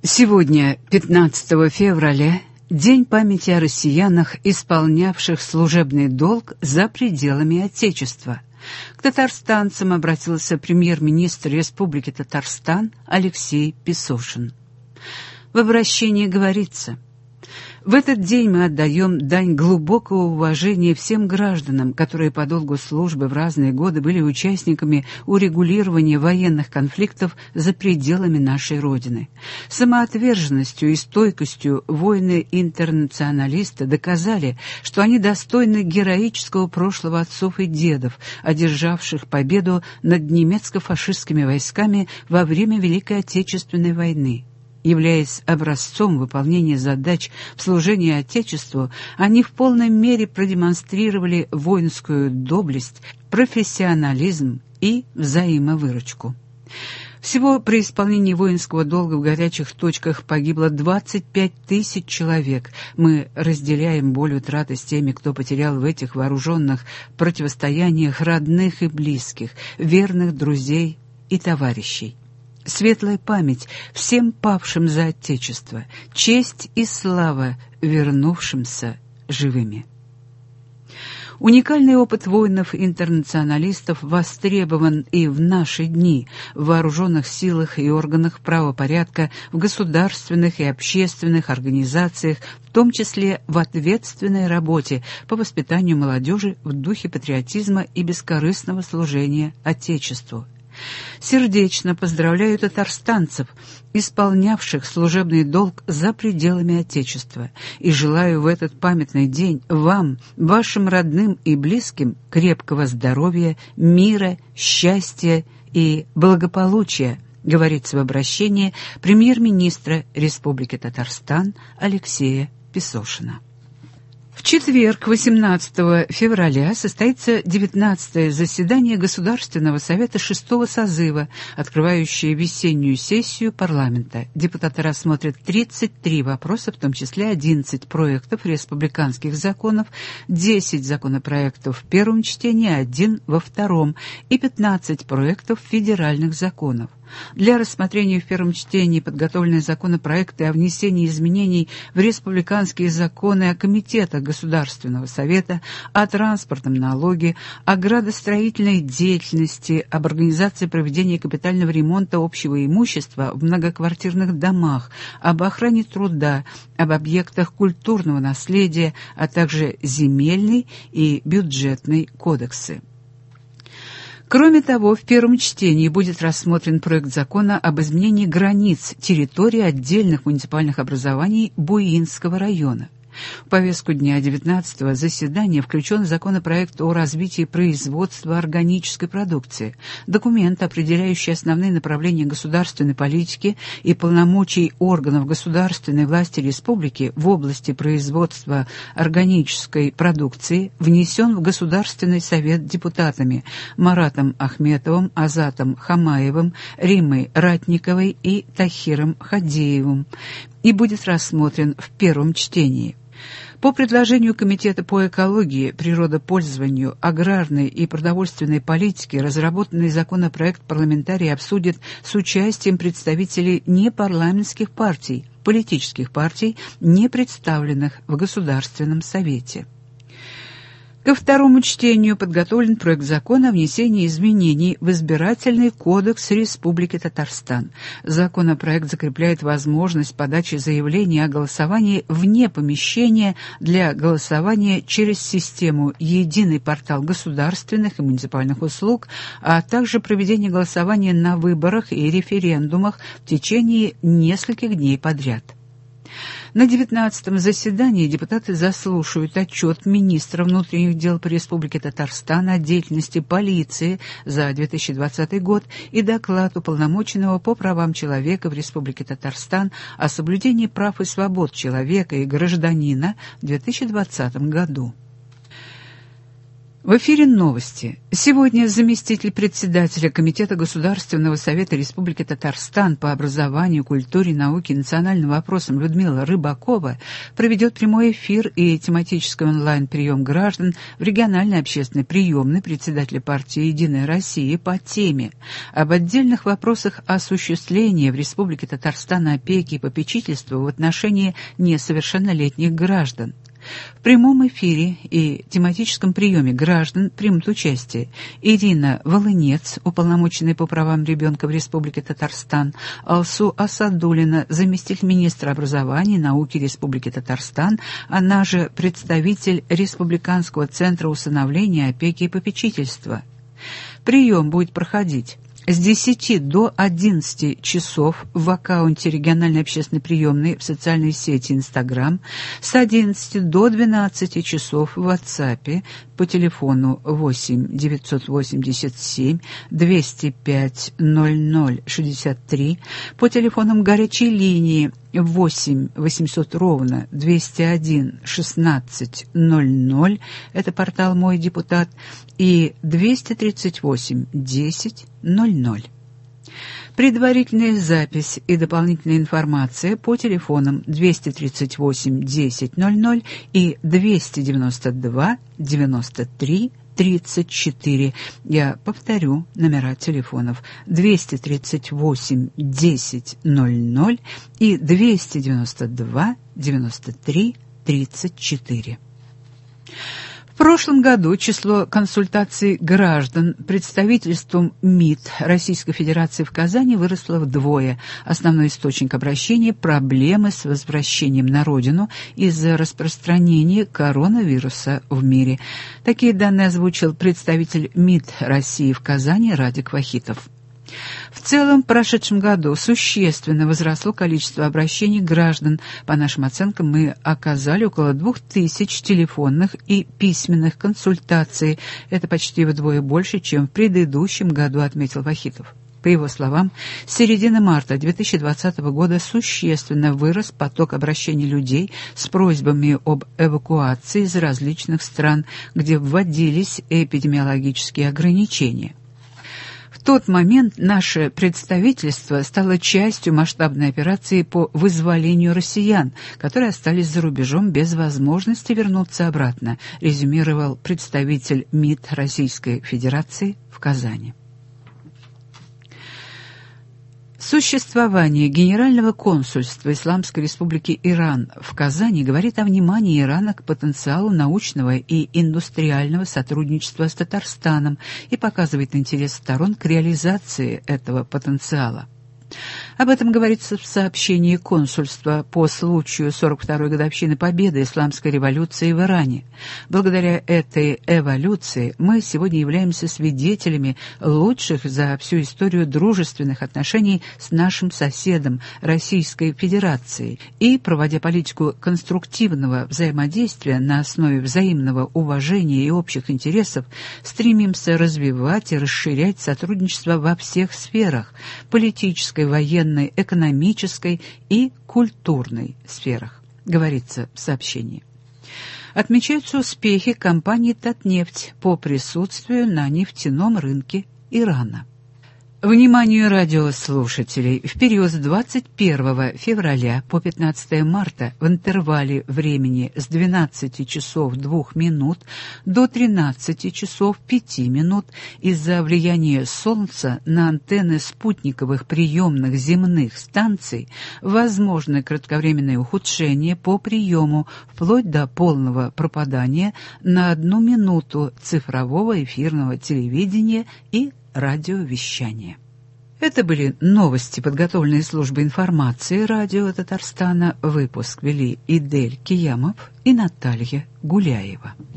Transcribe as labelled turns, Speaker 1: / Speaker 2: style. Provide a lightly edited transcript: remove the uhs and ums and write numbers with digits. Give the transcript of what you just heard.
Speaker 1: Сегодня, 15 февраля, День памяти о россиянах, исполнявших служебный долг за пределами Отечества. К татарстанцам обратился премьер-министр Республики Татарстан Алексей Песошин. В обращении говорится: «В этот день мы отдаем дань глубокого уважения всем гражданам, которые по долгу службы в разные годы были участниками урегулирования военных конфликтов за пределами нашей Родины. Самоотверженностью и стойкостью воины-интернационалисты доказали, что они достойны героического прошлого отцов и дедов, одержавших победу над немецко-фашистскими войсками во время Великой Отечественной войны. Являясь образцом выполнения задач в служении Отечеству, они в полной мере продемонстрировали воинскую доблесть, профессионализм и взаимовыручку». Всего при исполнении воинского долга в горячих точках погибло 25 тысяч человек. Мы разделяем боль утраты с теми, кто потерял в этих вооруженных противостояниях родных и близких, верных друзей и товарищей. Светлая память всем павшим за Отечество, честь и слава вернувшимся живыми. Уникальный опыт воинов-интернационалистов востребован и в наши дни в вооруженных силах и органах правопорядка, в государственных и общественных организациях, в том числе в ответственной работе по воспитанию молодежи в духе патриотизма и бескорыстного служения Отечеству. Сердечно поздравляю татарстанцев, исполнявших служебный долг за пределами Отечества, и желаю в этот памятный день вам, вашим родным и близким, крепкого здоровья, мира, счастья и благополучия, говорится в обращении премьер-министра Республики Татарстан Алексея Песошина. В четверг, 18 февраля, состоится 19-е заседание Государственного совета 6-го созыва, открывающее весеннюю сессию парламента. Депутаты рассмотрят 33 вопроса, в том числе 11 проектов республиканских законов, 10 законопроектов в первом чтении, 1 во втором и 15 проектов федеральных законов. Для рассмотрения в первом чтении подготовлены законопроекты о внесении изменений в республиканские законы о комитетах Государственного совета, о транспортном налоге, о градостроительной деятельности, об организации проведения капитального ремонта общего имущества в многоквартирных домах, об охране труда, об объектах культурного наследия, а также земельный и бюджетный кодексы. Кроме того, в первом чтении будет рассмотрен проект закона об изменении границ территории отдельных муниципальных образований Буинского района. В повестку дня 19-го заседания включен законопроект о развитии производства органической продукции, документ, определяющий основные направления государственной политики и полномочий органов государственной власти республики в области производства органической продукции, внесен в Государственный совет депутатами Маратом Ахметовым, Азатом Хамаевым, Риммой Ратниковой и Тахиром Хадеевым и будет рассмотрен в первом чтении. По предложению Комитета по экологии, природопользованию, аграрной и продовольственной политике разработанный законопроект парламентарии обсудят с участием представителей непарламентских партий, политических партий, не представленных в Государственном совете. Ко второму чтению подготовлен проект закона о внесении изменений в Избирательный кодекс Республики Татарстан. Законопроект закрепляет возможность подачи заявления о голосовании вне помещения для голосования через систему «Единый портал государственных и муниципальных услуг», а также проведение голосования на выборах и референдумах в течение нескольких дней подряд. На 19-м заседании депутаты заслушают отчет министра внутренних дел по Республике Татарстан о деятельности полиции за 2020 год и доклад уполномоченного по правам человека в Республике Татарстан о соблюдении прав и свобод человека и гражданина в 2020 году. В эфире новости. Сегодня заместитель председателя Комитета Государственного совета Республики Татарстан по образованию, культуре, науке и национальным вопросам Людмила Рыбакова проведет прямой эфир и тематический онлайн-прием граждан в региональной общественной приемной председателя партии «Единая Россия» по теме об отдельных вопросах осуществления в Республике Татарстан опеки и попечительства в отношении несовершеннолетних граждан. В прямом эфире и тематическом приеме граждан примут участие Ирина Волынец, уполномоченная по правам ребенка в Республике Татарстан, Алсу Асадуллина, заместитель министра образования и науки Республики Татарстан, она же представитель Республиканского центра усыновления, опеки и попечительства. Прием будет проходить с 10 до 11 часов в аккаунте региональной общественной приемной в социальной сети Instagram, с 11 до 12 часов в WhatsApp по телефону 8 987 205 0063, по телефонам горячей линии 8 800 ровно 201 16 00, это портал «Мой депутат», и 238 10 00. Предварительная запись и дополнительная информация по телефонам 238 10 00 и 292 93 34. Я повторю номера телефонов: 238 10 00 и 292 93 34. В прошлом году число консультаций граждан представительством МИД Российской Федерации в Казани выросло вдвое. Основной источник обращений – проблемы с возвращением на родину из-за распространения коронавируса в мире. Такие данные озвучил представитель МИД России в Казани Радик Вахитов. В целом, в прошедшем году существенно возросло количество обращений граждан. По нашим оценкам, мы оказали около 2000 телефонных и письменных консультаций. Это почти вдвое больше, чем в предыдущем году, отметил Вахитов. По его словам, с середины марта 2020 года существенно вырос поток обращений людей с просьбами об эвакуации из различных стран, где вводились эпидемиологические ограничения. В тот момент наше представительство стало частью масштабной операции по вызволению россиян, которые остались за рубежом без возможности вернуться обратно, резюмировал представитель МИД Российской Федерации в Казани. Существование Генерального консульства Исламской Республики Иран в Казани говорит о внимании Ирана к потенциалу научного и индустриального сотрудничества с Татарстаном и показывает интерес сторон к реализации этого потенциала. Об этом говорится в сообщении консульства по случаю 42-й годовщины победы исламской революции в Иране. Благодаря этой эволюции мы сегодня являемся свидетелями лучших за всю историю дружественных отношений с нашим соседом Российской Федерацией и, проводя политику конструктивного взаимодействия на основе взаимного уважения и общих интересов, стремимся развивать и расширять сотрудничество во всех сферах – политической, военной, экономической и культурной сферах, говорится в сообщении. Отмечаются успехи компании «Татнефть» по присутствию на нефтяном рынке Ирана. Вниманию радиослушателей, в период с 21 февраля по 15 марта в интервале времени с 12 часов 2 минут до 13 часов 5 минут из-за влияния Солнца на антенны спутниковых приемных земных станций возможно кратковременное ухудшение по приему вплоть до полного пропадания на 1 минуту цифрового эфирного телевидения и радиовещания. Это были новости, подготовленные службой информации радио Татарстана. Выпуск вели Идель Киямов и Наталья Гуляева.